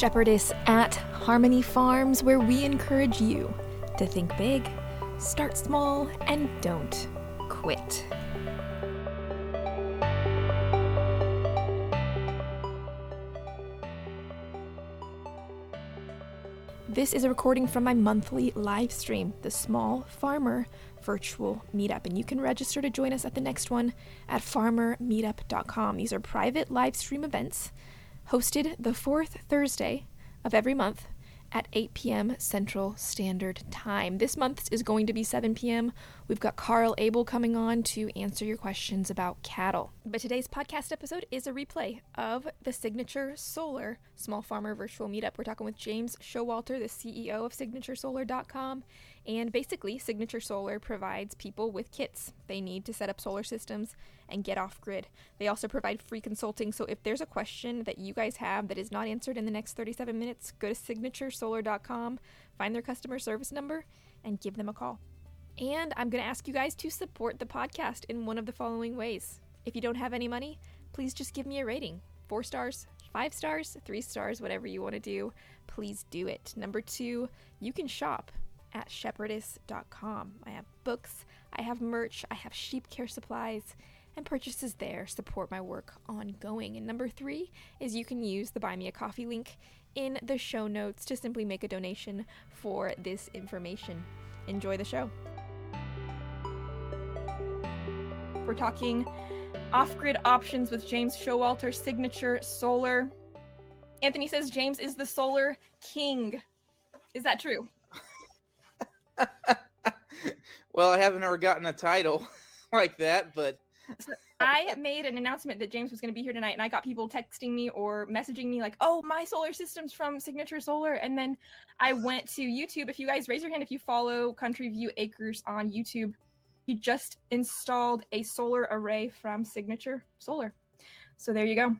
Shepherdess at Harmony Farms, where we encourage you to think big, start small, and don't quit. This is a recording from my monthly live stream, the Small Farmer Virtual Meetup, and you can register to join us at the next one at farmermeetup.com. These are private live stream events hosted the fourth Thursday of every month at 8 p.m. Central Standard Time. This month is going to be 7 p.m. We've got Carl Abel coming on to answer your questions about cattle. But today's podcast episode is a replay of the Signature Solar Small Farmer Virtual Meetup. We're talking with James Showalter, the CEO of SignatureSolar.com. And basically, Signature Solar provides people with kits they need to set up solar systems and get off grid. They also provide free consulting. So if there's a question that you guys have that is not answered in the next 37 minutes, go to SignatureSolar.com, find their customer service number, and give them a call. And I'm going to ask you guys to support the podcast in one of the following ways. If you don't have any money, please just give me a rating. 4 stars, 5 stars, 3 stars, whatever you want to do, please do it. Number 2, you can shop at shepherdess.com. I have books, I have merch, I have sheep care supplies, and purchases there support my work ongoing. And number 3 is you can use the Buy Me a Coffee link in the show notes to simply make a donation for this information. Enjoy the show. We're talking off-grid options with James Showalter, Signature Solar. Anthony says James is the solar king. Is that true? Well, I haven't ever gotten a title like that, but I made an announcement that James was going to be here tonight, and I got people texting me or messaging me like, oh, my solar system's from Signature Solar. And then I went to YouTube. If you guys raise your hand, if you follow Country View Acres on YouTube, he just installed a solar array from Signature Solar. So there you go.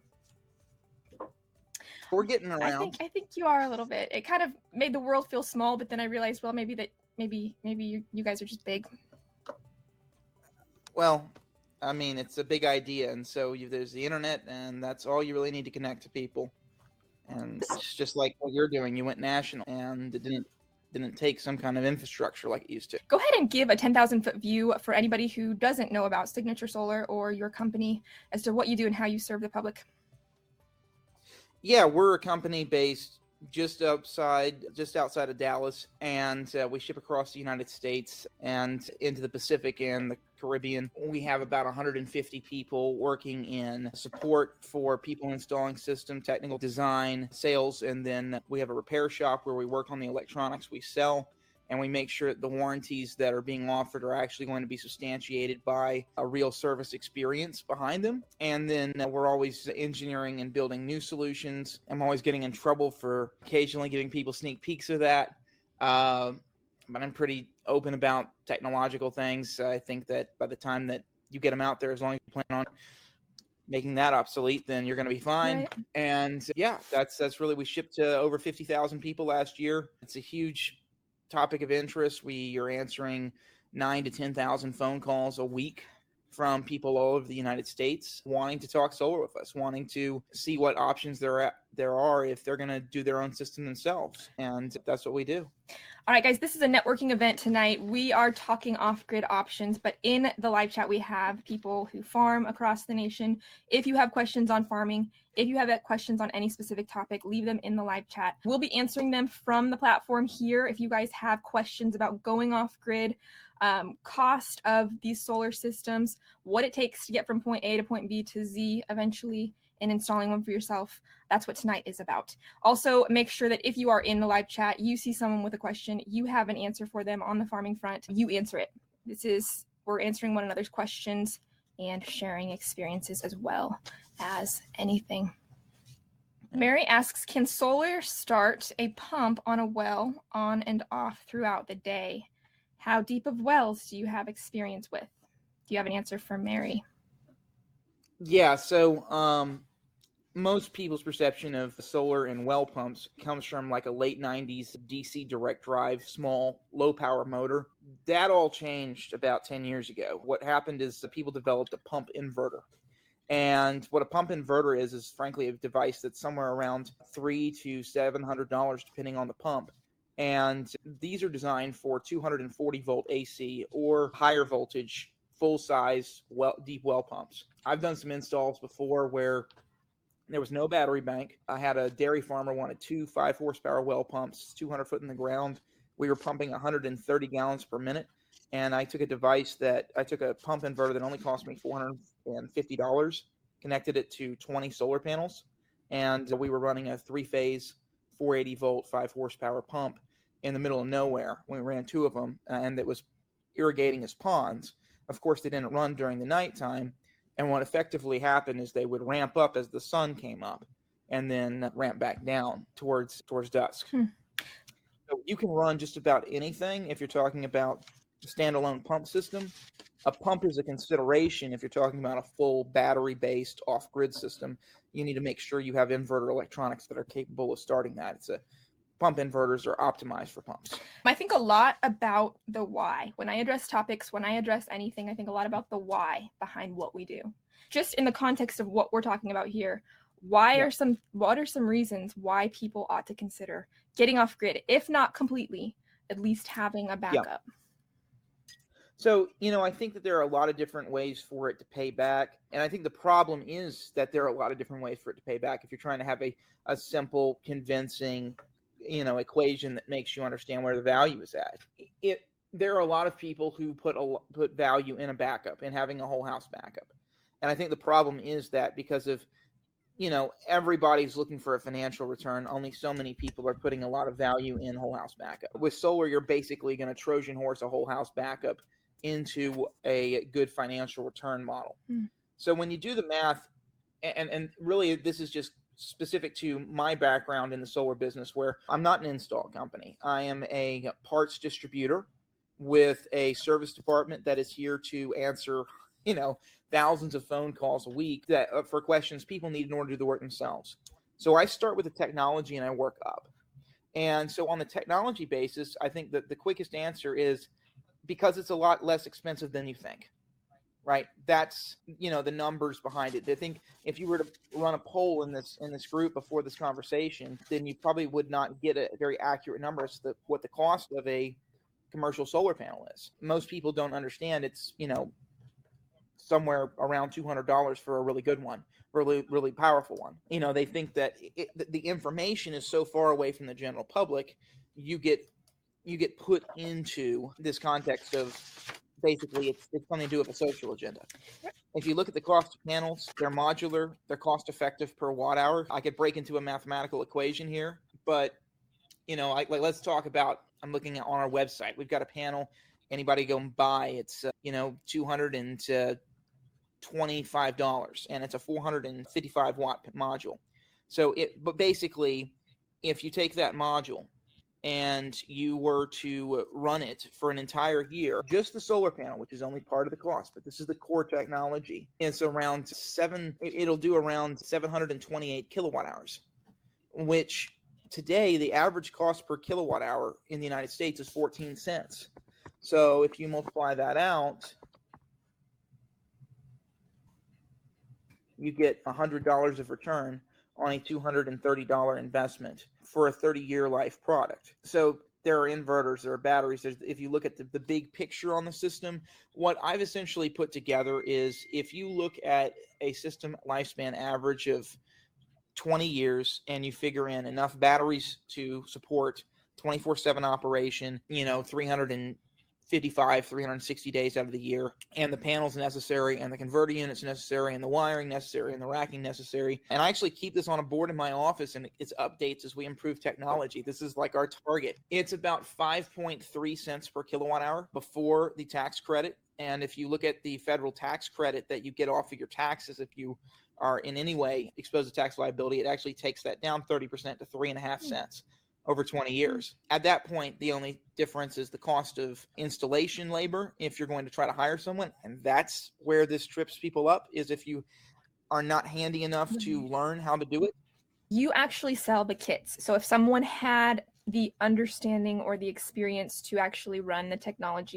We're getting around. I think you are a little bit. It kind of made the world feel small, but then I realized, well, maybe you guys are just big. Well, I mean, it's a big idea, and so there's the internet, and that's all you really need to connect to people. And it's just like what you're doing. You went national, and it didn't take some kind of infrastructure like it used to. Go ahead and give a 10,000-foot view for anybody who doesn't know about Signature Solar or your company as to what you do and how you serve the public. Yeah, we're a company based just outside of Dallas, and we ship across the United States and into the Pacific and the Caribbean. We have about 150 people working in support for people installing system, technical design, sales, and then we have a repair shop where we work on the electronics we sell, and we make sure that the warranties that are being offered are actually going to be substantiated by a real service experience behind them. And then we're always engineering and building new solutions. I'm always getting in trouble for occasionally giving people sneak peeks of that. But I'm pretty open about technological things. I think that by the time that you get them out there, as long as you plan on making that obsolete, then you're going to be fine. Right. And yeah, that's really, we shipped to over 50,000 people last year. It's a huge topic of interest. We are answering 9,000 to 10,000 phone calls a week from people all over the United States wanting to talk solar with us, wanting to see what options there are if they're going to do their own system themselves. And that's what we do. All right, guys, this is a networking event tonight. We are talking off-grid options, but in the live chat, we have people who farm across the nation. If you have questions on farming, if you have questions on any specific topic, leave them in the live chat. We'll be answering them from the platform here. If you guys have questions about going off-grid, cost of these solar systems, what it takes to get from point A to point B to Z eventually, and installing one for yourself. That's what tonight is about. Also, make sure that if you are in the live chat, you see someone with a question, you have an answer for them on the farming front, you answer it. We're answering one another's questions and sharing experiences as well as anything. Mary asks, can solar start a pump on a well on and off throughout the day? How deep of wells do you have experience with? Do you have an answer for Mary? Yeah, so most people's perception of solar and well pumps comes from like a late 90s DC direct drive, small, low power motor. That all changed about 10 years ago. What happened is that people developed a pump inverter. And what a pump inverter is frankly a device that's somewhere around $300 to $700 depending on the pump. And these are designed for 240 volt AC or higher voltage, full size, deep well pumps. I've done some installs before where there was no battery bank. I had a dairy farmer wanted 2 5 horsepower well pumps, 200 foot in the ground. We were pumping 130 gallons per minute. And I took a pump inverter that only cost me $450, connected it to 20 solar panels, and we were running a 3-phase 480 volt 5 horsepower pump in the middle of nowhere. We ran 2 of them, and it was irrigating his ponds. Of course, they didn't run during the nighttime, and what effectively happened is they would ramp up as the sun came up and then ramp back down towards dusk. So you can run just about anything if you're talking about standalone pump system. A pump is a consideration if you're talking about a full battery-based off-grid system. You need to make sure you have inverter electronics that are capable of starting that. Pump inverters are optimized for pumps. I think a lot about the why. When I address topics, when I address anything, I think a lot about the why behind what we do. Just in the context of what we're talking about here, what are some reasons why people ought to consider getting off grid, if not completely, at least having a backup? So, I think that there are a lot of different ways for it to pay back. And I think the problem is that there are a lot of different ways for it to pay back. If you're trying to have a simple, convincing, equation that makes you understand where the value is at. There are a lot of people who put value in a backup, in having a whole house backup. And I think the problem is that because of, everybody's looking for a financial return, only so many people are putting a lot of value in whole house backup. With solar, you're basically going to Trojan horse a whole house backup into a good financial return model. So when you do the math, and really this is just specific to my background in the solar business, where I'm not an install company. I am a parts distributor with a service department that is here to answer, thousands of phone calls a week that for questions people need in order to do the work themselves. So I start with the technology and I work up. And so on the technology basis, I think that the quickest answer is because it's a lot less expensive than you think, right? That's, the numbers behind it. I think if you were to run a poll in this group before this conversation, then you probably would not get a very accurate number as to what the cost of a commercial solar panel is. Most people don't understand it's, somewhere around $200 for a really good one, really, really powerful one. They think that the information is so far away from the general public, you get put into this context of basically it's something to do with a social agenda. If you look at the cost of panels, they're modular, they're cost effective per watt hour. I could break into a mathematical equation here, but let's talk about, I'm looking at on our website, we've got a panel, anybody go and buy, it's $225 and it's a 455 watt module. But basically if you take that module and you were to run it for an entire year, just the solar panel, which is only part of the cost, but this is the core technology, it's it'll do around 728 kilowatt hours, which today the average cost per kilowatt hour in the United States is 14 cents. So if you multiply that out, you get $100 of return on a $230 investment for a 30-year life product. So there are inverters, there are batteries. If you look at the big picture on the system, what I've essentially put together is if you look at a system lifespan average of 20 years and you figure in enough batteries to support 24/7 operation, 360 days out of the year, and the panels necessary, and the converter units necessary, and the wiring necessary, and the racking necessary. And I actually keep this on a board in my office, and it's updates as we improve technology. This is like our target. It's about 5.3 cents per kilowatt hour before the tax credit. And if you look at the federal tax credit that you get off of your taxes, if you are in any way exposed to tax liability, it actually takes that down 30% to 3.5 cents. Over 20 years. At that point, the only difference is the cost of installation labor if you're going to try to hire someone. And that's where this trips people up, is if you are not handy enough to learn how to do it. You actually sell the kits. So if someone had the understanding or the experience to actually run the technology,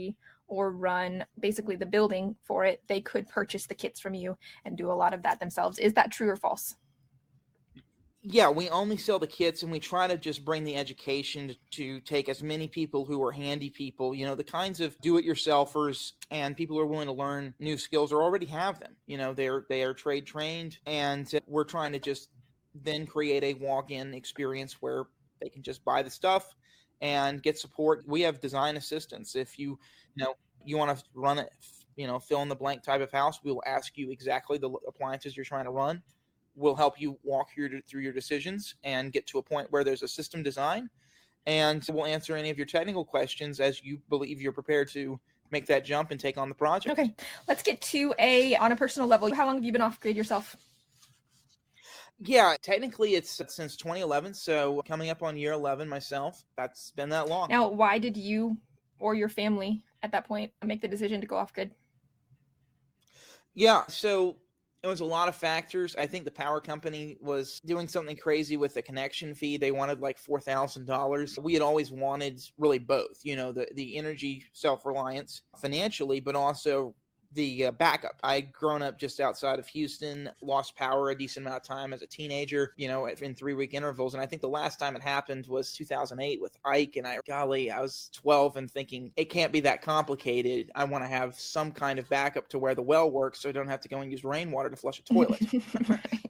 or run basically the building for it, they could purchase the kits from you and do a lot of that themselves. Is that true or false? Yeah, we only sell the kits, and we try to just bring the education to take as many people who are handy people, the kinds of do-it-yourselfers and people who are willing to learn new skills or already have them. They are trade trained, and we're trying to just then create a walk-in experience where they can just buy the stuff and get support. We have design assistants. If you want to run it, fill in the blank type of house, we will ask you exactly the appliances you're trying to run. We'll help you walk through your decisions and get to a point where there's a system design, and we'll answer any of your technical questions as you believe you're prepared to make that jump and take on the project. Okay, let's get to on a personal level. How long have you been off grid yourself? Yeah, technically it's since 2011, so coming up on year 11 myself. That's been that long. Now, why did you or your family at that point make the decision to go off grid? Yeah, so it was a lot of factors. I think the power company was doing something crazy with the connection fee. They wanted like $4,000. We had always wanted really both, the energy self-reliance financially, but also the backup. I'd grown up just outside of Houston, lost power a decent amount of time as a teenager, in 3-week intervals. And I think the last time it happened was 2008 with Ike. And I was 12 and thinking, it can't be that complicated. I want to have some kind of backup to where the well works so I don't have to go and use rainwater to flush a toilet. Right.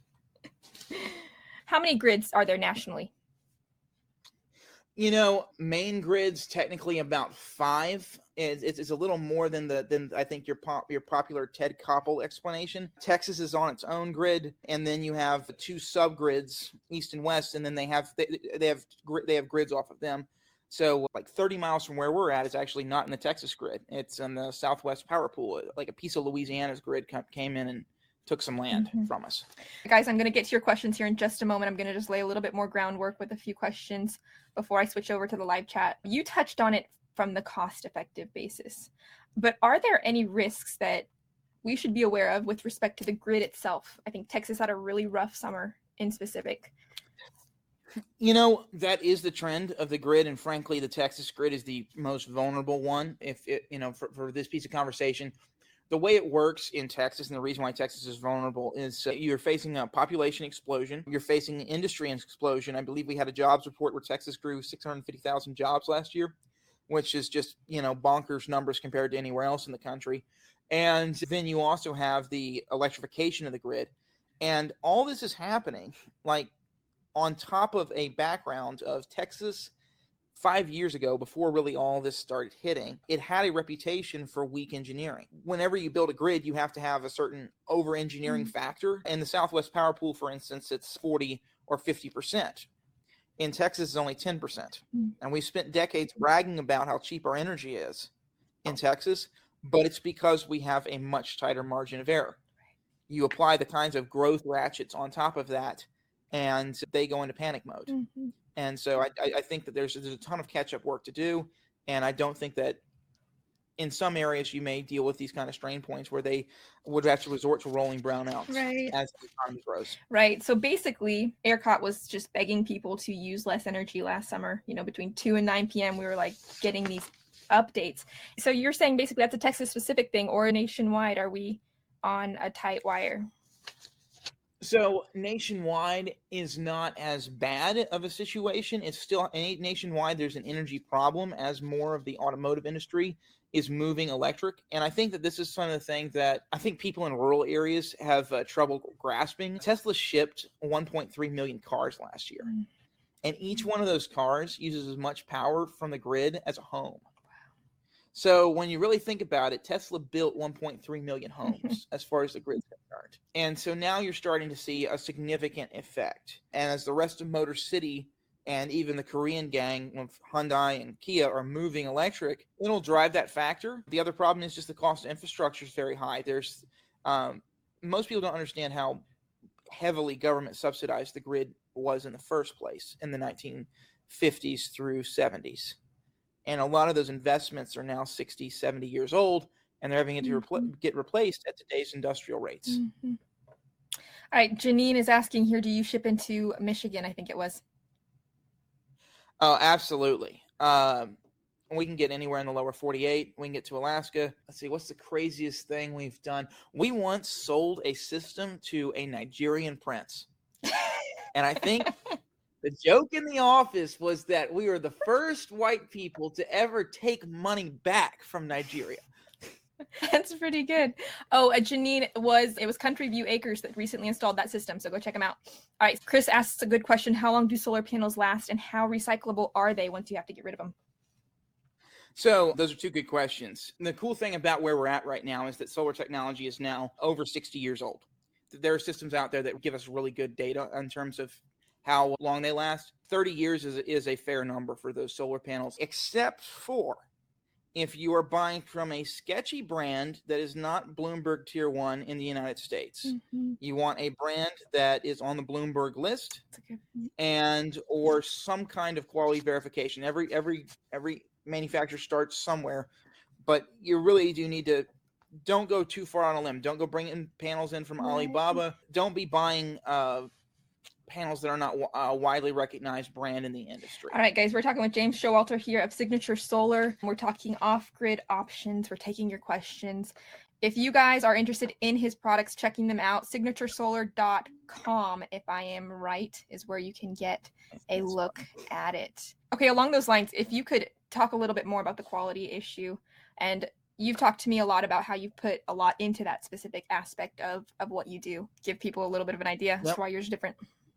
How many grids are there nationally? Main grid's technically about 5. It's a little more than I think your popular Ted Koppel explanation. Texas is on its own grid, and then you have 2 subgrids, east and west, and then they have grids off of them. So like 30 miles from where we're at is actually not in the Texas grid. It's in the Southwest Power Pool. Like a piece of Louisiana's grid came in and took some land from us. Guys, I'm going to get to your questions here in just a moment. I'm going to just lay a little bit more groundwork with a few questions before I switch over to the live chat. You touched on it from the cost-effective basis, but are there any risks that we should be aware of with respect to the grid itself? I think Texas had a really rough summer in specific. That is the trend of the grid, and frankly, the Texas grid is the most vulnerable one. For this piece of conversation, the way it works in Texas, and the reason why Texas is vulnerable, is you're facing a population explosion. You're facing an industry explosion. I believe we had a jobs report where Texas grew 650,000 jobs last year, which is just, bonkers numbers compared to anywhere else in the country. And then you also have the electrification of the grid. And all this is happening, like, on top of a background of Texas 5 years ago, before really all this started hitting, it had a reputation for weak engineering. Whenever you build a grid, you have to have a certain over-engineering factor. In the Southwest Power Pool, for instance, it's 40 or 50%. In Texas, it's only 10%. And we've spent decades bragging about how cheap our energy is in Texas, but it's because we have a much tighter margin of error. You apply the kinds of growth ratchets on top of that, and they go into panic mode. And so I think that there's a ton of catch-up work to do, and I don't think that in some areas you may deal with these kind of strain points where they would have to resort to rolling brownouts as the economy grows. Right. So basically, ERCOT was just begging people to use less energy last summer. Between 2 and 9 p.m., we were like getting these updates. So you're saying basically that's a Texas-specific thing, or nationwide, are we on a tight wire? So nationwide is not as bad of a situation. It's still nationwide. There's an energy problem as more of the automotive industry is moving electric. And I think that this is some of the things that I think people in rural areas have trouble grasping. Tesla shipped 1.3 million cars last year. And each one of those cars uses as much power from the grid as a home. So when you really think about it, Tesla built 1.3 million homes as far as the grid's concerned. And so now you're starting to see a significant effect. And as the rest of Motor City and even the Korean gang of Hyundai and Kia are moving electric, it'll drive that factor. The other problem is just the cost of infrastructure is very high. There's most people don't understand how heavily government subsidized the grid was in the first place in the 1950s through 70s. And a lot of those investments are now 60, 70 years old, and they're having to get replaced at today's industrial rates. All right, Janine is asking here, do you ship into Michigan? I think it was. Oh, absolutely. we can get anywhere in the lower 48. We can get to Alaska. Let's see, what's the craziest thing we've done? We once sold a system to a Nigerian prince. And I think the joke in the office was that we were the first white people to ever take money back from Nigeria. That's pretty good. Oh, Janine, it was Country View Acres that recently installed that system, so go check them out. All right, Chris asks a good question. How long do solar panels last, and how recyclable are they once you have to get rid of them? So those are two good questions. And the cool thing about where we're at right now is that solar technology is now over 60 years old. There are systems out there that give us really good data in terms of how long they last. 30 years is a fair number for those solar panels, except for if you are buying from a sketchy brand that is not Bloomberg Tier 1 in the United States. Mm-hmm. You want a brand that is on the Bloomberg list and or some kind of quality verification. Every manufacturer starts somewhere, but you really do need to don't go too far on a limb. Don't go bringing panels in from Alibaba. Don't be buying panels that are not a widely recognized brand in the industry. All right, guys, we're talking with James Showalter here of Signature Solar. We're talking off-grid options. We're taking your questions. If you guys are interested in his products, checking them out, signaturesolar.com, if I am right, is where you can get a look at it. Okay, along those lines, if you could talk a little bit more about the quality issue, and you've talked to me a lot about how you put a lot into that specific aspect of what you do. Give people a little bit of an idea as to why yours is different.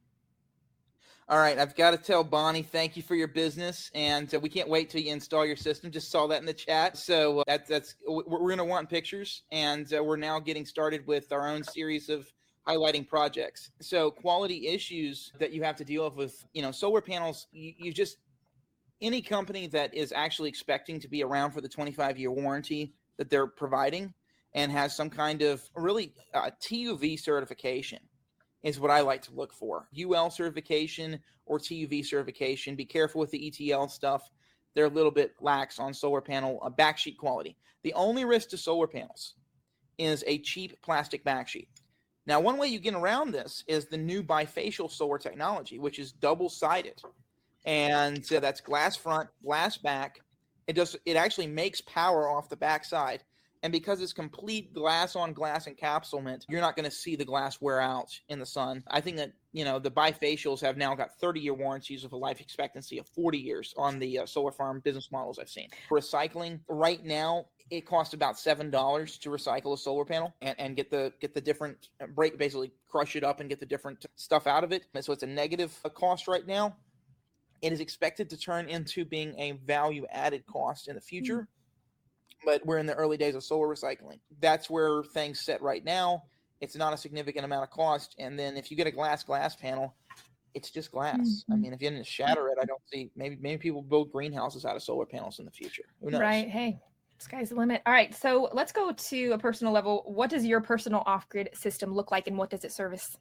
All right, I've got to tell Bonnie, thank you for your business, and we can't wait till you install your system. Just saw that in the chat, so we're going to want pictures, and we're now getting started with our own series of highlighting projects. So quality issues that you have to deal with, solar panels, you just any company that is actually expecting to be around for the 25-year warranty that they're providing and has some kind of really TUV certification is what I like to look for. UL certification or TUV certification. Be careful with the ETL stuff. They're a little bit lax on solar panel backsheet quality. The only risk to solar panels is a cheap plastic backsheet. Now, one way you get around this is the new bifacial solar technology, which is double-sided. And so that's glass front, glass back. It actually makes power off the backside. And because it's complete glass on glass encapsulament, you're not going to see the glass wear out in the sun. I think that, the bifacials have now got 30-year warranties with a life expectancy of 40 years on the solar farm business models I've seen. Recycling, right now, it costs about $7 to recycle a solar panel and get the different break, basically crush it up and get the different stuff out of it. And so it's a negative cost right now. It is expected to turn into being a value-added cost in the future. But we're in the early days of solar recycling. That's where things sit right now. It's not a significant amount of cost. And then if you get a glass panel, it's just glass. Mm-hmm. I mean, if you didn't shatter it, I don't see, maybe people build greenhouses out of solar panels in the future. Who knows? Right. Hey, sky's the limit. All right. So let's go to a personal level. What does your personal off-grid system look like, and what does it service?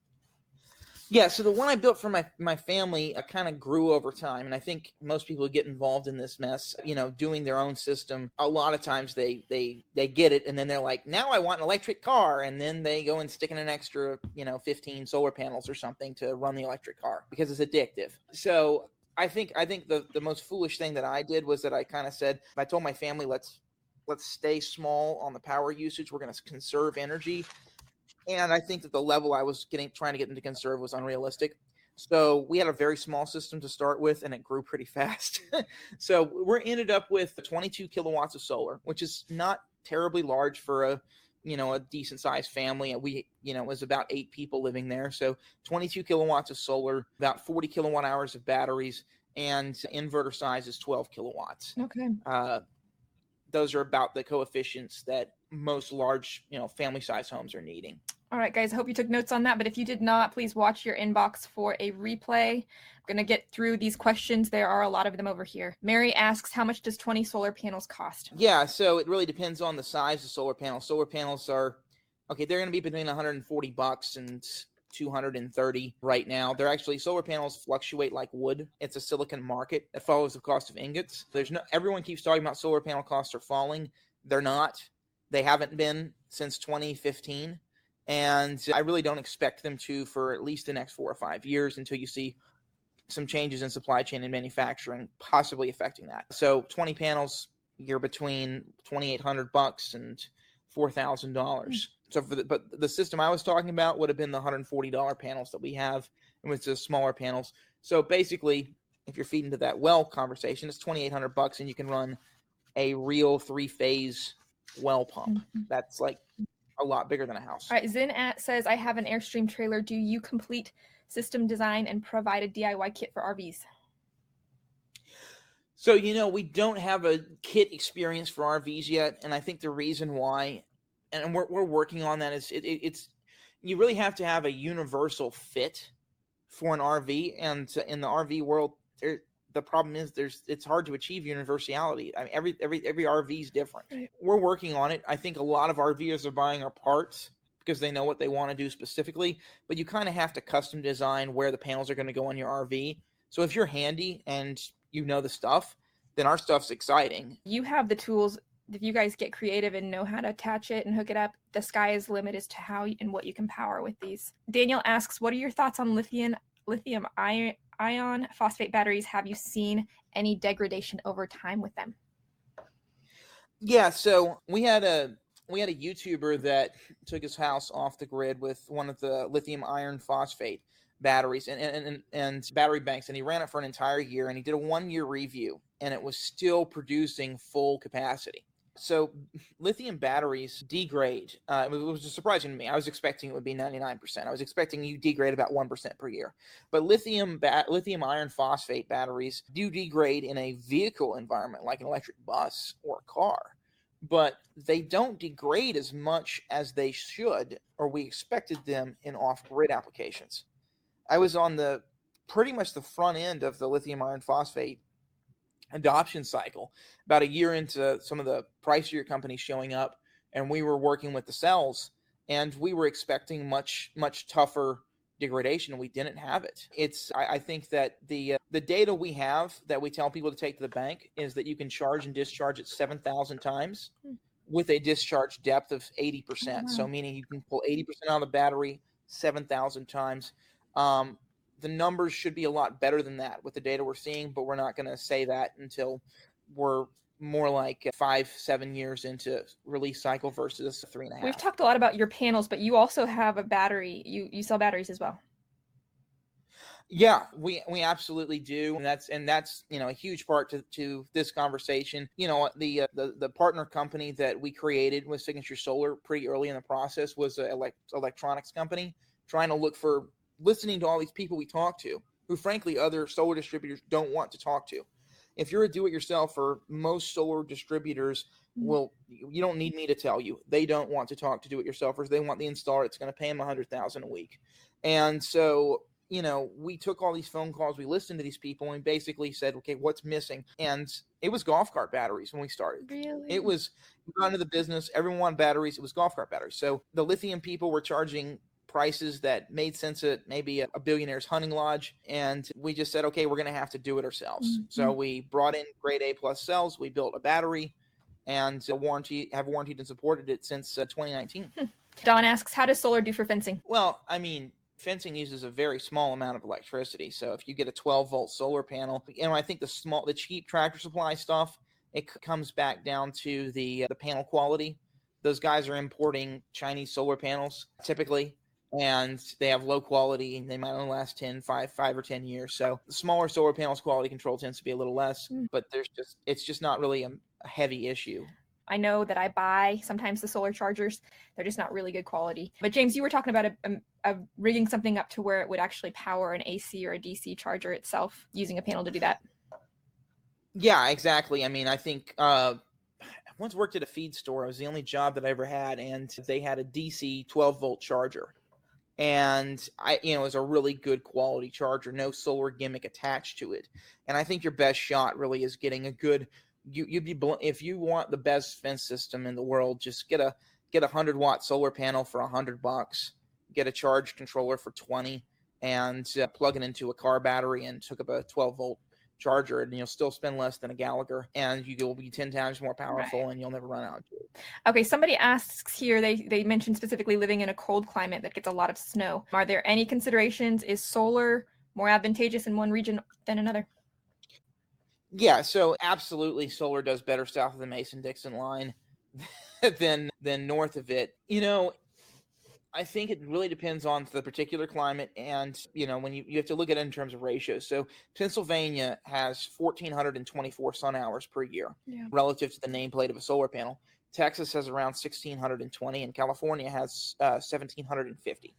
Yeah, so the one I built for my family kind of grew over time, and I think most people who get involved in this mess, doing their own system, a lot of times they get it, and then they're like, now I want an electric car, and then they go and stick in an extra, 15 solar panels or something to run the electric car because it's addictive. So I think the most foolish thing that I did was that I kind of said, I told my family, let's stay small on the power usage. We're going to conserve energy. And I think that the level I was trying to get into conserve was unrealistic. So we had a very small system to start with, and it grew pretty fast. So we ended up with 22 kilowatts of solar, which is not terribly large for a decent sized family. We, it was about 8 people living there. So 22 kilowatts of solar, about 40 kilowatt hours of batteries, and inverter size is 12 kilowatts. Okay. Those are about the coefficients that most large, family size homes are needing. All right, guys, I hope you took notes on that. But if you did not, please watch your inbox for a replay. I'm going to get through these questions. There are a lot of them over here. Mary asks, how much does 20 solar panels cost? Yeah, so it really depends on the size of solar panels. Solar panels are, they're going to be between $140 and $230 right now. They're actually, solar panels fluctuate like wood. It's a silicon market that follows the cost of ingots. Everyone keeps talking about solar panel costs are falling. They're not. They haven't been since 2015. And I really don't expect them to for at least the next 4 or 5 years until you see some changes in supply chain and manufacturing possibly affecting that. So 20 panels, you're between $2,800 and $4,000. So but the system I was talking about would have been the $140 panels that we have, and with the smaller panels. So basically, if you're feeding to that well conversation, it's $2,800, and you can run a real 3-phase well pump. That's like a lot bigger than a house. All right, Zin says, I have an Airstream trailer. Do you complete system design and provide a DIY kit for RVs? So, we don't have a kit experience for RVs yet, and I think the reason why, and we're working on that, is it's you really have to have a universal fit for an RV, and in the RV world, the problem is it's hard to achieve universality. I mean, every RV is different. Right. We're working on it. I think a lot of RVers are buying our parts because they know what they want to do specifically, but you kind of have to custom design where the panels are going to go on your RV. So if you're handy and you know the stuff, then our stuff's exciting. You have the tools. If you guys get creative and know how to attach it and hook it up, the sky is the limit as to how and what you can power with these. Daniel asks, what are your thoughts on lithium ion phosphate batteries? Have you seen any degradation over time with them? Yeah, so we had a YouTuber that took his house off the grid with one of the lithium iron phosphate batteries and battery banks, and he ran it for an entire year, and he did a 1-year review, and it was still producing full capacity. So lithium batteries degrade. It was surprising to me. I was expecting it would be 99%. I was expecting you degrade about 1% per year. But lithium iron phosphate batteries do degrade in a vehicle environment like an electric bus or a car. But they don't degrade as much as they should, or we expected them in off-grid applications. I was on pretty much the front end of the lithium iron phosphate adoption cycle, about a year into some of the pricier companies showing up, and we were working with the cells, and we were expecting much tougher degradation, and we didn't have it. I think that the data we have that we tell people to take to the bank is that you can charge and discharge it 7,000 times with a discharge depth of 80%. Oh, wow. So meaning you can pull 80% out of the battery 7,000 times. The numbers should be a lot better than that with the data we're seeing, but we're not going to say that until we're more like 5-7 years into release cycle versus 3.5. We've talked a lot about your panels, but you also have a battery. You sell batteries as well. Yeah, we absolutely do, and that's a huge part to this conversation. The partner company that we created with Signature Solar pretty early in the process was an electronics company trying to look for. Listening to all these people we talk to, who frankly other solar distributors don't want to talk to. If you're a do-it-yourselfer, most solar distributors you don't need me to tell you, they don't want to talk to do-it-yourselfers. They want the installer that's going to pay them $100,000 a week. And so, we took all these phone calls, we listened to these people, and we basically said, okay, what's missing? And it was golf cart batteries when we started. Really? It was, we got into the business, everyone wanted batteries, it was golf cart batteries. So the lithium people were charging prices that made sense at maybe a billionaire's hunting lodge, and we just said, okay, we're going to have to do it ourselves. Mm-hmm. So we brought in grade A plus cells, we built a battery, and have warranted and supported it since 2019. Don asks, how does solar do for fencing? Well, I mean, fencing uses a very small amount of electricity. So if you get a 12-volt solar panel, I think the cheap Tractor Supply stuff, it comes back down to the panel quality. Those guys are importing Chinese solar panels typically, and they have low quality, and they might only last 5 or 10 years. So the smaller solar panels quality control tends to be a little less, but it's just not really a heavy issue. I know that I buy sometimes the solar chargers. They're just not really good quality. But James, you were talking about rigging something up to where it would actually power an AC or a DC charger itself, using a panel to do that. Yeah, exactly. I mean, I think I once worked at a feed store. It was the only job that I ever had, and they had a DC 12-volt charger. And it was a really good quality charger, no solar gimmick attached to it. And I think your best shot really is getting a good. If you want the best fence system in the world, just get a 100-watt solar panel for $100. Get a charge controller for $20, and plug it into a car battery and hook up a 12-volt charger, and you'll still spend less than a Gallagher, and you'll be 10 times more powerful, right, and you'll never run out of it. Okay, somebody asks here, they mentioned specifically living in a cold climate that gets a lot of snow. Are there any considerations? Is solar more advantageous in one region than another? Yeah, so absolutely solar does better south of the Mason-Dixon line than north of it. I think it really depends on the particular climate, and when you have to look at it in terms of ratios. So Pennsylvania has 1,424 sun hours per year relative to the nameplate of a solar panel. Texas has around 1,620, and California has 1,750.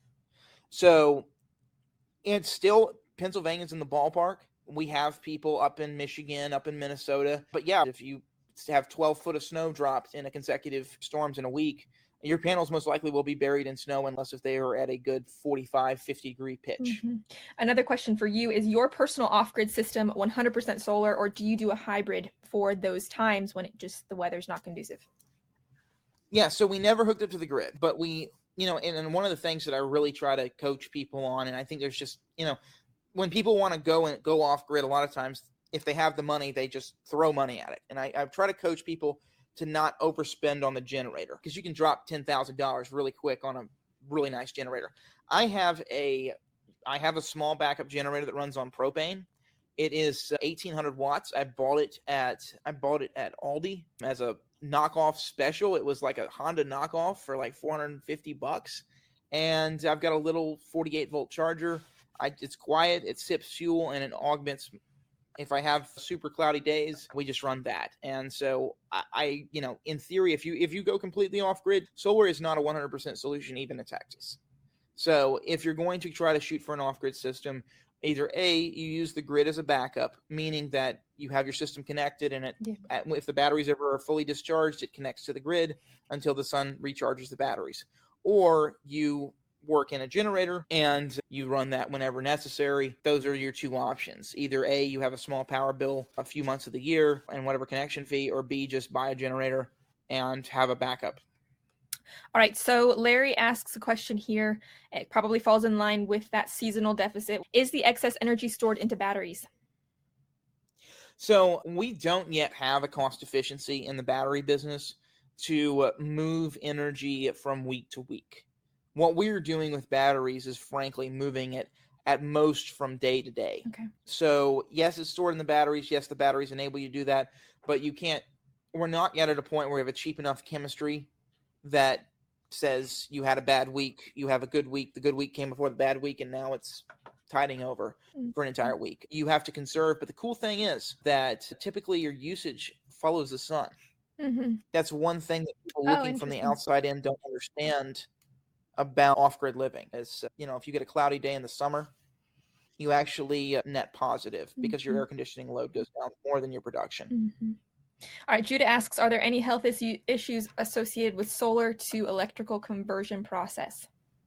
So it's still, Pennsylvania's in the ballpark. We have people up in Michigan, up in Minnesota. But yeah, if you have 12 foot of snow dropped in a consecutive storms in a week, your panels most likely will be buried in snow unless if they are at a good 45, 50 degree pitch. Another question for you, is your personal off-grid system 100% solar, or do you do a hybrid for those times when the weather's not conducive? Yeah, so we never hooked up to the grid, but we, and one of the things that I really try to coach people on, and I think there's just, when people want to go off grid, a lot of times if they have the money, they just throw money at it. And I try to coach people to not overspend on the generator, because you can drop $10,000 really quick on a really nice generator. I have a small backup generator that runs on propane. It is 1,800 watts. I bought it at Aldi as a knockoff special. It was like a Honda knockoff for like $450, and I've got a little 48 volt charger. It's quiet, it sips fuel, and it augments. If I have super cloudy days, we just run that. And so I in theory, if you go completely off grid, solar is not a 100% solution even in Texas. So if you're going to try to shoot for an off grid system, either A, you use the grid as a backup, meaning that you have your system connected, and if the batteries ever are fully discharged, it connects to the grid until the sun recharges the batteries. Or you work in a generator and you run that whenever necessary. Those are your two options. Either A, you have a small power bill a few months of the year and whatever connection fee, or B, just buy a generator and have a backup. All right, so Larry asks a question here. It probably falls in line with that seasonal deficit. Is the excess energy stored into batteries? So we don't yet have a cost efficiency in the battery business to move energy from week to week. What we're doing with batteries is frankly moving it at most from day to day. Okay. So yes, it's stored in the batteries. Yes, the batteries enable you to do that, but we're not yet at a point where we have a cheap enough chemistry that says you had a bad week, you have a good week, the good week came before the bad week, and now it's tiding over for an entire week. You have to conserve, but the cool thing is that typically your usage follows the sun. That's one thing that people looking from the outside in don't understand about off-grid living is, if you get a cloudy day in the summer, you actually net positive because your air conditioning load goes down more than your production. All right, Judah asks, are there any health issues associated with solar to electrical conversion process?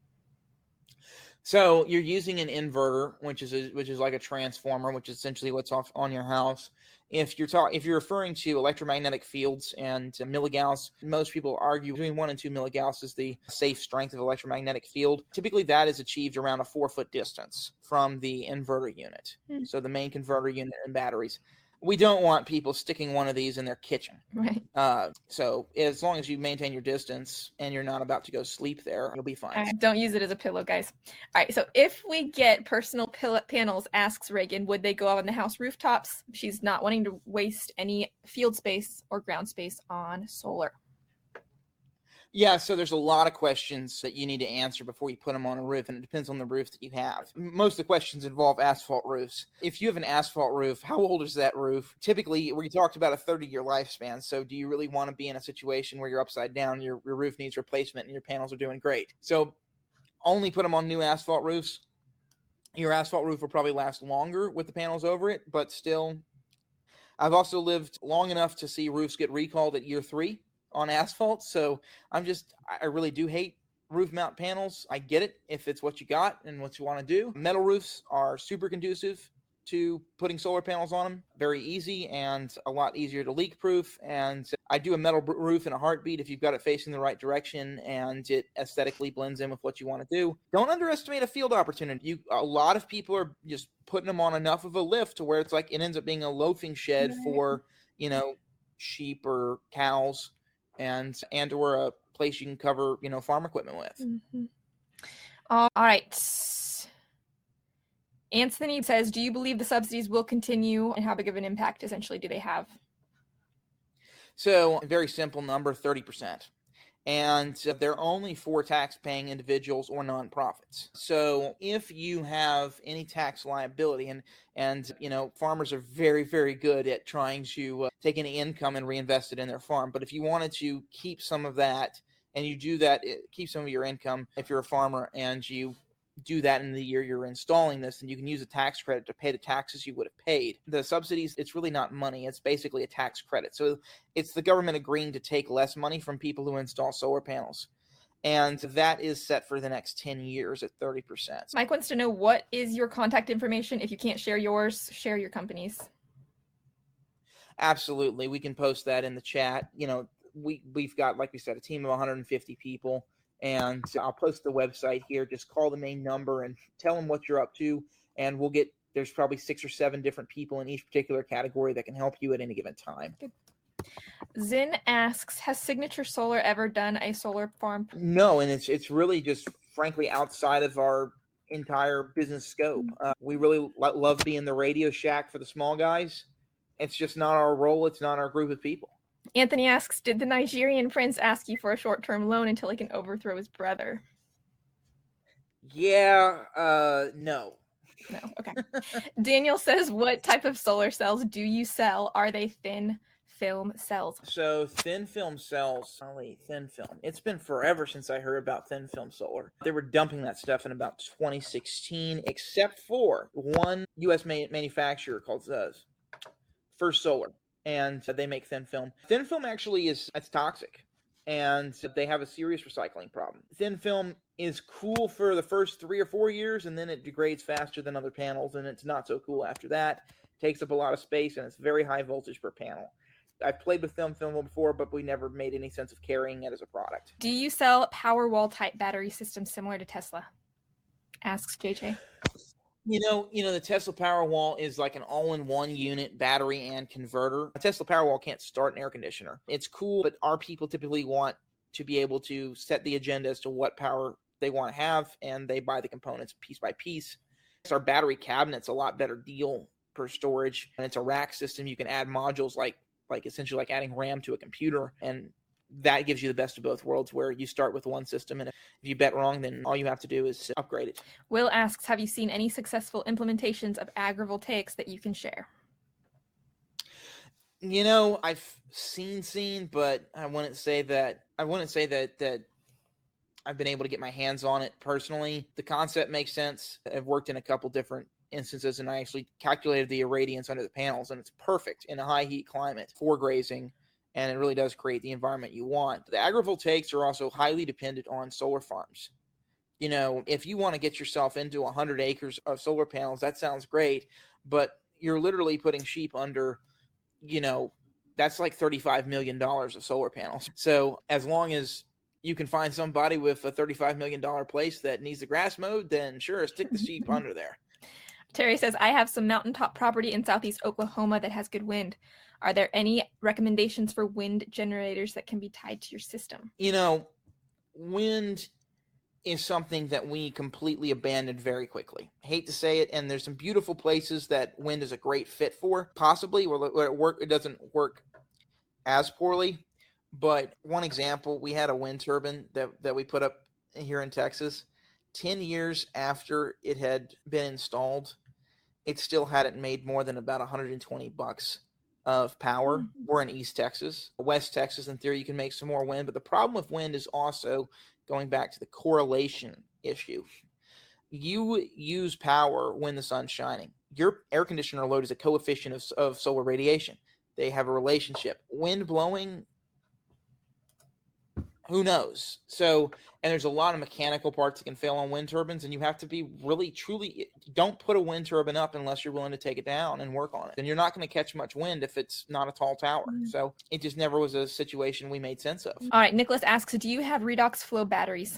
So you're using an inverter, which is like a transformer, which is essentially what's off on your house. If you're referring to electromagnetic fields and milligauss, most people argue between 1 and 2 milligauss is the safe strength of electromagnetic field. Typically, that is achieved around a 4-foot distance from the inverter unit. So the main converter unit and batteries. We don't want people sticking one of these in their kitchen. Right. So as long as you maintain your distance and you're not about to go sleep there, you'll be fine. Don't use it as a pillow, guys. All right, so if we get personal panels, asks Reagan, would they go out on the house rooftops? She's not wanting to waste any field space or ground space on solar. Yeah, so there's a lot of questions that you need to answer before you put them on a roof, and it depends on the roof that you have. Most of the questions involve asphalt roofs. If you have an asphalt roof, how old is that roof? Typically, we talked about a 30-year lifespan, so do you really want to be in a situation where you're upside down, your roof needs replacement, and your panels are doing great? So only put them on new asphalt roofs. Your asphalt roof will probably last longer with the panels over it, but still, I've also lived long enough to see roofs get recalled at year 3 on asphalt. So I really do hate roof mount panels. I get it if it's what you got and what you want to do. Metal roofs are super conducive to putting solar panels on them. Very easy and a lot easier to leak proof. And I do a metal roof in a heartbeat if you've got it facing the right direction and it aesthetically blends in with what you want to do. Don't underestimate a field opportunity. A lot of people are just putting them on enough of a lift to where it's like it ends up being a loafing shed for, sheep or cows and or a place you can cover, farm equipment with. All right. Anthony says, do you believe the subsidies will continue, and how big of an impact essentially do they have? So, a very simple number, 30%. And they're only for tax-paying individuals or nonprofits. So if you have any tax liability, and farmers are very, very good at trying to take any income and reinvest it in their farm. But if you wanted to keep some of that, and you do that, keep some of your income, if you're a farmer and you do that in the year you're installing this, and you can use a tax credit to pay the taxes you would have paid. The subsidies, it's really not money. It's basically a tax credit. So it's the government agreeing to take less money from people who install solar panels. And that is set for the next 10 years at 30%. Mike wants to know, what is your contact information? If you can't share yours, share your company's. Absolutely. We can post that in the chat. We've got, like we said, a team of 150 people. And I'll post the website here. Just call the main number and tell them what you're up to. And there's probably 6 or 7 different people in each particular category that can help you at any given time. Good. Zin asks, has Signature Solar ever done a solar farm? No, and it's really just, frankly, outside of our entire business scope. We really love being the Radio Shack for the small guys. It's just not our role. It's not our group of people. Anthony asks, did the Nigerian prince ask you for a short-term loan until he can overthrow his brother? Yeah, no. No, okay. Daniel says, what type of solar cells do you sell? Are they thin film cells? So thin film cells, thin film. It's been forever since I heard about thin film solar. They were dumping that stuff in about 2016, except for one U.S. manufacturer called First Solar. And they make thin film. Thin film actually it's toxic, and they have a serious recycling problem. Thin film is cool for the first 3 or 4 years, and then it degrades faster than other panels, and it's not so cool after that. Takes up a lot of space, and it's very high voltage per panel. I've played with thin film before, but we never made any sense of carrying it as a product. Do you sell Powerwall type battery systems similar to Tesla? Asks JJ. The Tesla Powerwall is like an all-in-one unit, battery and converter. A Tesla Powerwall can't start an air conditioner. It's cool, but our people typically want to be able to set the agenda as to what power they want to have, and they buy the components piece by piece. Our battery cabinet's a lot better deal per storage, and it's a rack system. You can add modules like essentially like adding RAM to a computer, and that gives you the best of both worlds, where you start with one system, and if you bet wrong, then all you have to do is upgrade it. Will asks, have you seen any successful implementations of agrivoltaics that you can share? I've seen, but I wouldn't say that I've been able to get my hands on it personally. The concept makes sense. I've worked in a couple different instances, and I actually calculated the irradiance under the panels, and it's perfect in a high heat climate for grazing. And it really does create the environment you want. The agrivoltaics are also highly dependent on solar farms. If you want to get yourself into 100 acres of solar panels, that sounds great, but you're literally putting sheep under, that's like $35 million of solar panels. So as long as you can find somebody with a $35 million place that needs the grass mowed, then sure, stick the sheep under there. Terry says, I have some mountaintop property in southeast Oklahoma that has good wind. Are there any recommendations for wind generators that can be tied to your system? Wind is something that we completely abandoned very quickly. I hate to say it, and there's some beautiful places that wind is a great fit for, possibly, where it doesn't work as poorly. But one example, we had a wind turbine that we put up here in Texas. 10 years after it had been installed, it still hadn't made more than about $120 of power. We're in East Texas. West Texas, in theory, you can make some more wind. But the problem with wind is also going back to the correlation issue. You use power when the sun's shining. Your air conditioner load is a coefficient of solar radiation. They have a relationship. Wind blowing, who knows? So, and there's a lot of mechanical parts that can fail on wind turbines, and you have to be really, truly, don't put a wind turbine up unless you're willing to take it down and work on it. And you're not going to catch much wind if it's not a tall tower. So it just never was a situation we made sense of. All right, Nicholas asks, do you have redox flow batteries?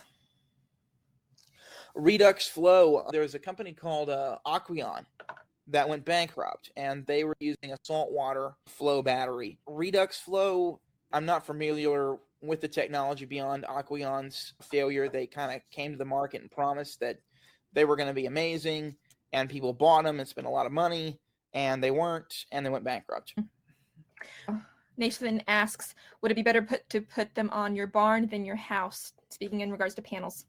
Redox flow, there's a company called Aqueon that went bankrupt, and they were using a saltwater flow battery. Redox flow, I'm not familiar with the technology beyond Aqueon's failure. They kind of came to the market and promised that they were going to be amazing, and people bought them and spent a lot of money, and they weren't, and they went bankrupt. Nathan asks, would it be better to put them on your barn than your house, speaking in regards to panels?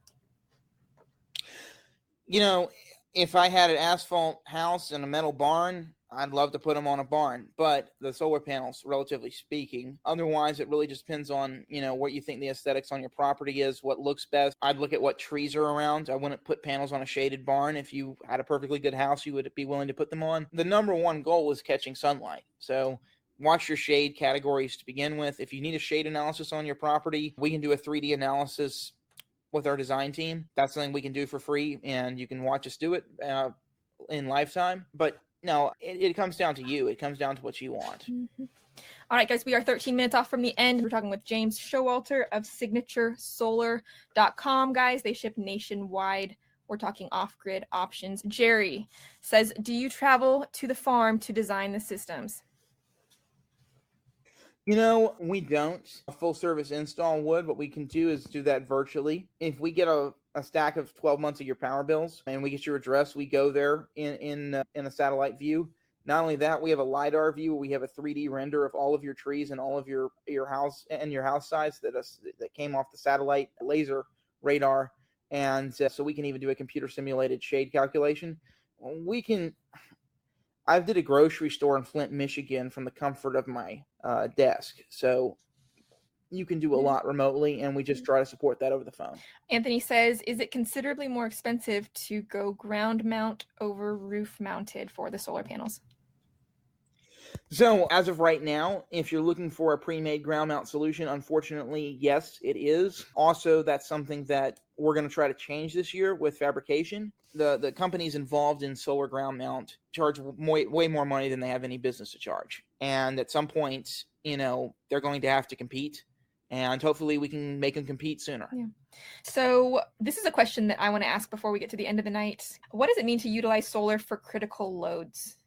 You know, if I had an asphalt house and a metal barn, I'd love to put them on a barn, but the solar panels, relatively speaking, otherwise it really just depends on, what you think the aesthetics on your property is, what looks best. I'd look at what trees are around. I wouldn't put panels on a shaded barn. If you had a perfectly good house, you would be willing to put them on. The number one goal is catching sunlight. So watch your shade categories to begin with. If you need a shade analysis on your property, we can do a 3D analysis with our design team. That's something we can do for free, and you can watch us do it in lifetime. But no, it comes down to you. It comes down to what you want. Mm-hmm. All right, guys, we are 13 minutes off from the end. We're talking with James Showalter of signaturesolar.com. Guys, they ship nationwide. We're talking off-grid options. Jerry says, do you travel to the farm to design the systems? We don't. A full service install would. What we can do is do that virtually. If we get a stack of 12 months of your power bills and we get your address, we go there in a satellite view. Not only that, we have a LiDAR view. We have a 3D render of all of your trees and all of your house and your house size that came off the satellite laser radar. And so we can even do a computer simulated shade calculation. I did a grocery store in Flint, Michigan from the comfort of my desk. So you can do a lot remotely, and we just try to support that over the phone. Anthony says, is it considerably more expensive to go ground mount over roof mounted for the solar panels? So as of right now, if you're looking for a pre-made ground mount solution, unfortunately, yes, it is. Also, that's something that we're going to try to change this year with fabrication. The companies involved in solar ground mount charge way more money than they have any business to charge. And at some point, they're going to have to compete. And hopefully we can make them compete sooner. Yeah. So this is a question that I want to ask before we get to the end of the night. What does it mean to utilize solar for critical loads?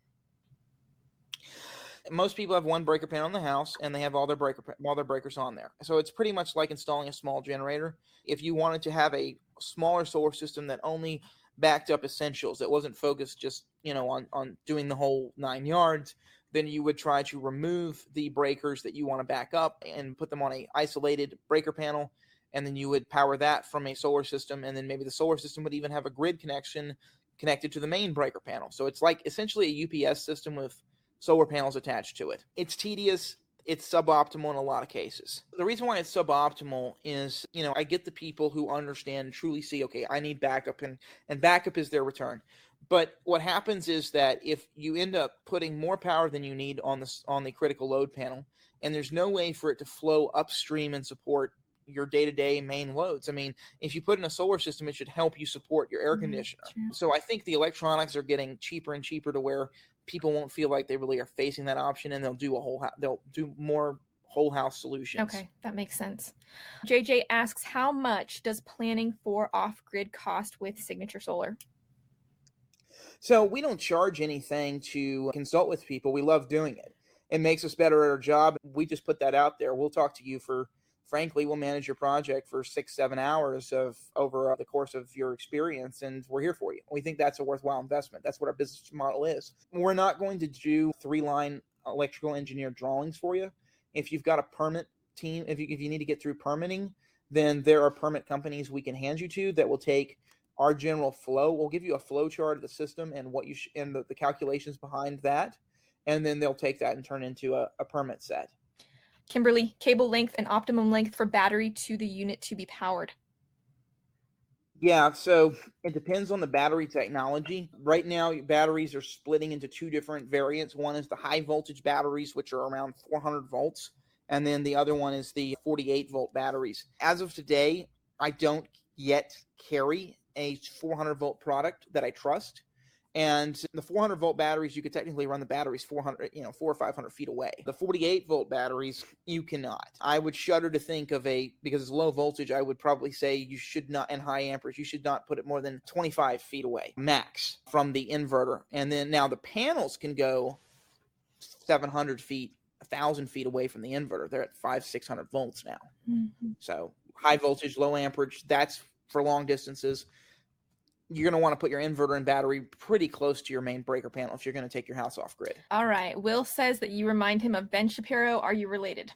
Most people have one breaker panel in the house, and they have all their breakers on there. So it's pretty much like installing a small generator. If you wanted to have a smaller solar system that only backed up essentials, that wasn't focused just on doing the whole 9 yards, then you would try to remove the breakers that you want to back up and put them on a isolated breaker panel, and then you would power that from a solar system, and then maybe the solar system would even have a grid connection connected to the main breaker panel. So it's like essentially a UPS system with solar panels attached to it. It's tedious. It's suboptimal in a lot of cases. The reason why it's suboptimal is, I get the people who understand and truly see, okay, I need backup, and backup is their return. But what happens is that if you end up putting more power than you need on the critical load panel, and there's no way for it to flow upstream and support your day-to-day main loads. I mean, if you put in a solar system, it should help you support your air conditioner. True. So I think the electronics are getting cheaper and cheaper to where people won't feel like they really are facing that option, and they'll do more whole house solutions. Okay, that makes sense. JJ asks, how much does planning for off-grid cost with Signature Solar? So we don't charge anything to consult with people. We love doing it. It makes us better at our job. We just put that out there. We'll talk to you frankly, we'll manage your project for 6-7 hours over the course of your experience, and we're here for you. We think that's a worthwhile investment. That's what our business model is. We're not going to do 3-line electrical engineer drawings for you. If you've got a permit team, if you need to get through permitting, then there are permit companies we can hand you to that will take our general flow. We'll give you a flow chart of the system and what and the calculations behind that, and then they'll take that and turn into a permit set. Kimberly, cable length and optimum length for battery to the unit to be powered. Yeah, so it depends on the battery technology. Right now, batteries are splitting into 2 different variants. One is the high voltage batteries, which are around 400 volts. And then the other one is the 48 volt batteries. As of today, I don't yet carry a 400 volt product that I trust. And the 400 volt batteries, you could technically run the batteries 400, 400 or 500 feet away. The 48 volt batteries, you cannot. I would shudder to think of because it's low voltage, I would probably say you should not, and high amperage, you should not put it more than 25 feet away, max, from the inverter. And then now the panels can go 700 feet, 1,000 feet away from the inverter. They're at 500-600 volts now. Mm-hmm. So high voltage, low amperage, that's for long distances. you're going to want to put your inverter and battery pretty close to your main breaker panel if you're going to take your house off grid. All right. Will says that you remind him of Ben Shapiro. Are you related?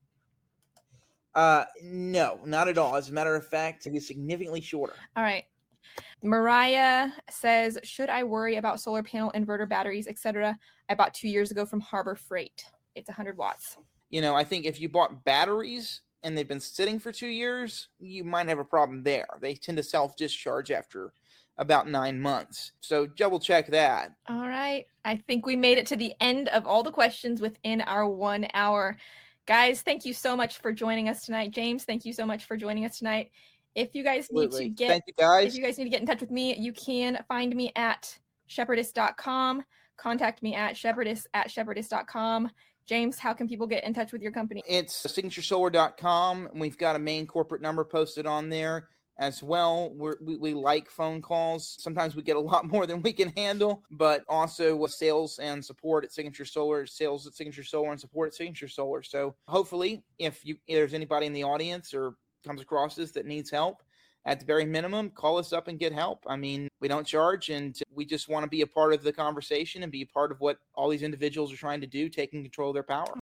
No, not at all. As a matter of fact, he's significantly shorter. All right. Mariah says, should I worry about solar panel, inverter, batteries, etc.? I bought 2 years ago from Harbor Freight. It's 100 watts. I think if you bought batteries and they've been sitting for 2 years, you might have a problem there. They tend to self-discharge after about 9 months. So double check that. All right. I think we made it to the end of all the questions within our 1 hour. Guys, thank you so much for joining us tonight. James, thank you so much for joining us tonight. If you guys need to get Thank you, guys. If you guys need to get in touch with me, you can find me at shepherdess.com. Contact me at shepherdess@shepherdess.com. James, how can people get in touch with your company? It's signaturesolar.com. We've got a main corporate number posted on there as well. We like phone calls. Sometimes we get a lot more than we can handle, but also sales and support at Signature Solar, sales at Signature Solar, and support at Signature Solar. So hopefully, if there's anybody in the audience or comes across this that needs help, at the very minimum, call us up and get help. I mean, we don't charge, and we just want to be a part of the conversation and be a part of what all these individuals are trying to do, taking control of their power.